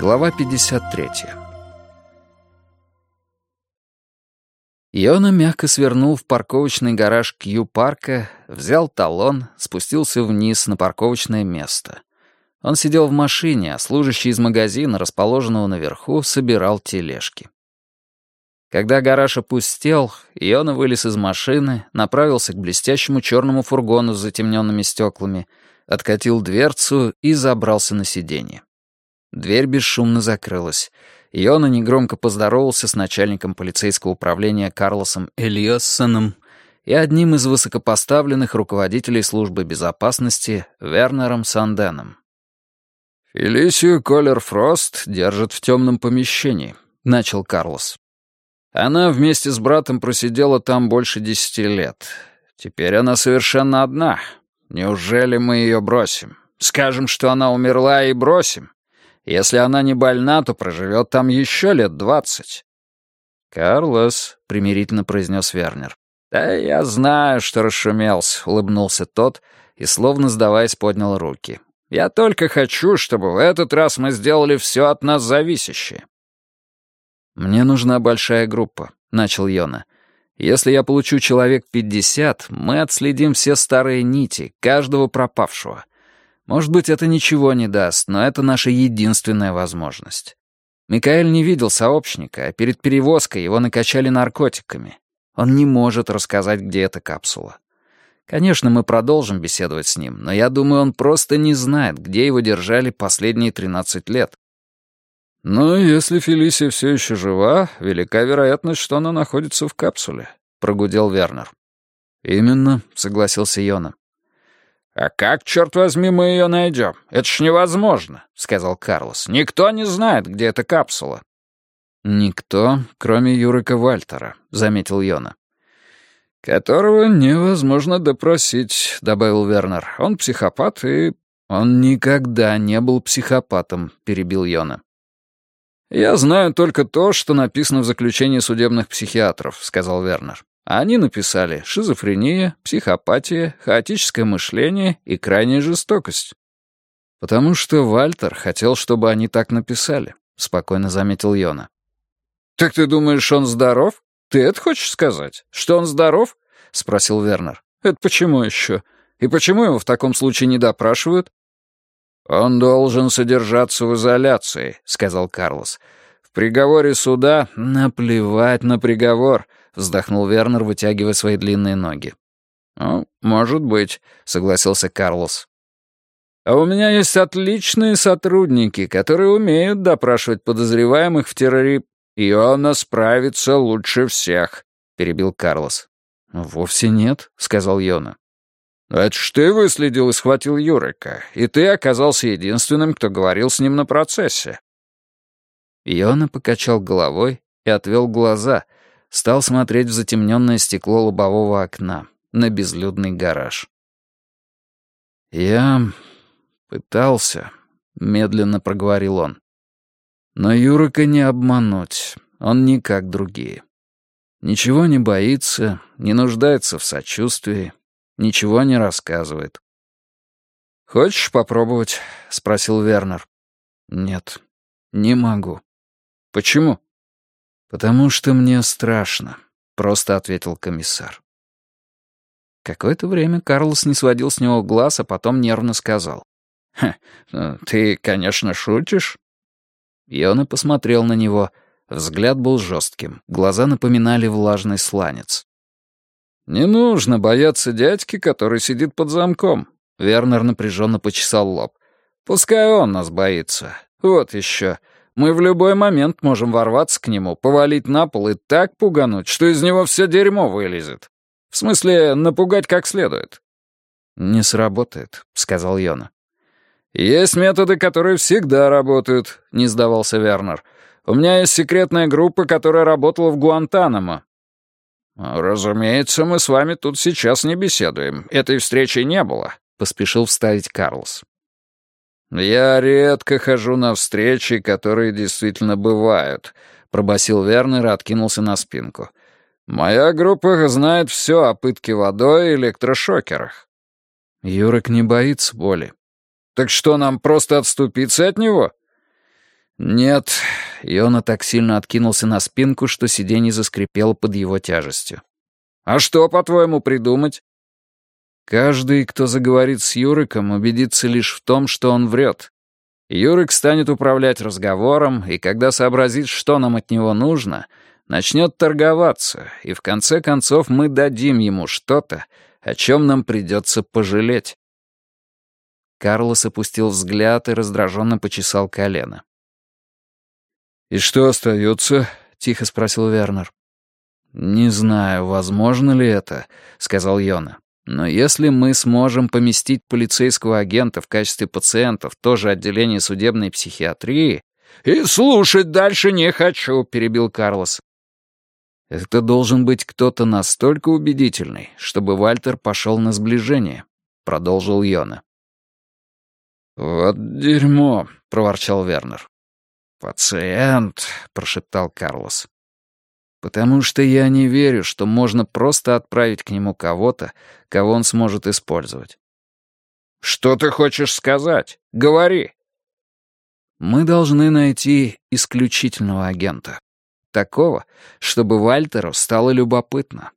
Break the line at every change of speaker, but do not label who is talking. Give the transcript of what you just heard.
Глава 53. Йона мягко свернул в парковочный гараж Кью-парка, взял талон, спустился вниз на парковочное место. Он сидел в машине, а служащий из магазина, расположенного наверху, собирал тележки. Когда гараж опустел, Йона вылез из машины, направился к блестящему черному фургону с затемненными стеклами, откатил дверцу и забрался на сиденье. Дверь бесшумно закрылась. Йона негромко поздоровался с начальником полицейского управления Карлосом Элиассоном и одним из высокопоставленных руководителей службы безопасности Вернером Санденом. «Фелисию Коллер-Фрост держат в темном помещении», — начал Карлос. «Она вместе с братом просидела там больше 10 лет. Теперь она совершенно одна. Неужели мы ее бросим? Скажем, что она умерла, и бросим? Если она не больна, то проживет там еще лет 20. «Карлос», — примирительно произнес Вернер. «Да я знаю, что расшумелся», — улыбнулся тот и, словно сдаваясь, поднял руки. «Я только хочу, чтобы в этот раз мы сделали все от нас зависящее». «Мне нужна большая группа», — начал Йона. «Если я получу человек 50, мы отследим все старые нити, каждого пропавшего. Может быть, это ничего не даст, но это наша единственная возможность. Микаэль не видел сообщника, а перед перевозкой его накачали наркотиками. Он не может рассказать, где эта капсула. Конечно, мы продолжим беседовать с ним, но я думаю, он просто не знает, где его держали последние 13 лет. «Ну, если Фелисия все еще жива, велика вероятность, что она находится в капсуле», — прогудел Вернер. «Именно», — согласился Йона. «А как, черт возьми, мы ее найдем? Это ж невозможно», — сказал Карлос. «Никто не знает, где эта капсула». «Никто, кроме Юрика Вальтера», — заметил Йона. «Которого невозможно допросить», — добавил Вернер. «Он психопат и...» «Он никогда не был психопатом», — перебил Йона. «Я знаю только то, что написано в заключении судебных психиатров», — сказал Вернер. Они написали шизофрения, психопатия, хаотическое мышление и крайняя жестокость. «Потому что Вальтер хотел, чтобы они так написали», — спокойно заметил Йона. «Так ты думаешь, он здоров? Ты это хочешь сказать? Что он здоров?» — спросил Вернер. «Это почему еще? И почему его в таком случае не допрашивают?» «Он должен содержаться в изоляции», — сказал Карлос. «В приговоре суда...» «Наплевать на приговор», — вздохнул Вернер, вытягивая свои длинные ноги. «Ну, может быть», — согласился Карлос. «А у меня есть отличные сотрудники, которые умеют допрашивать подозреваемых в терроре. И он справится лучше всех», — перебил Карлос. «Вовсе нет», — сказал Йона. «Это ж ты выследил и схватил Юрика, и ты оказался единственным, кто говорил с ним на процессе». Йона покачал головой и отвел глаза, стал смотреть в затемненное стекло лобового окна, на безлюдный гараж. «Я пытался», — медленно проговорил он. «Но Юрика не обмануть, он не как другие. Ничего не боится, не нуждается в сочувствии, ничего не рассказывает». «Хочешь попробовать?» — спросил Вернер. «Нет, не могу». «Почему?» «Потому что мне страшно», — просто ответил комиссар. Какое-то время Карлос не сводил с него глаз, а потом нервно сказал. «Ты, конечно, шутишь?» Йона посмотрел на него. Взгляд был жестким, глаза напоминали влажный сланец. «Не нужно бояться дядьки, который сидит под замком», — Вернер напряженно почесал лоб. «Пускай он нас боится. Вот еще. Мы в любой момент можем ворваться к нему, повалить на пол и так пугануть, что из него все дерьмо вылезет. В смысле, напугать как следует». «Не сработает», — сказал Йона. «Есть методы, которые всегда работают», — не сдавался Вернер. «У меня есть секретная группа, которая работала в Гуантанамо». «Разумеется, мы с вами тут сейчас не беседуем. Этой встречи не было», — поспешил вставить Карлос. «Я редко хожу на встречи, которые действительно бывают», — пробасил Вернер и откинулся на спинку. «Моя группа знает все о пытке водой и электрошокерах». «Юрик не боится боли». «Так что, нам просто отступиться от него?» «Нет». Йона так сильно откинулся на спинку, что сиденье заскрипело под его тяжестью. «А что, по-твоему, придумать?» «Каждый, кто заговорит с Юриком, убедится лишь в том, что он врет. Юрик станет управлять разговором, и когда сообразит, что нам от него нужно, начнет торговаться, и в конце концов мы дадим ему что-то, о чем нам придется пожалеть». Карлос опустил взгляд и раздраженно почесал колено. «И что остается?» — тихо спросил Вернер. «Не знаю, возможно ли это», — сказал Йона. «Но если мы сможем поместить полицейского агента в качестве пациента в то же отделение судебной психиатрии...» «И слушать дальше не хочу», — перебил Карлос. «Это должен быть кто-то настолько убедительный, чтобы Вальтер пошел на сближение», — продолжил Йона. «Вот дерьмо», — проворчал Вернер. «Пациент», — прошептал Карлос. «Потому что я не верю, что можно просто отправить к нему кого-то, кого он сможет использовать». «Что ты хочешь сказать? Говори». «Мы должны найти исключительного агента. Такого, чтобы Вальтеру стало любопытно.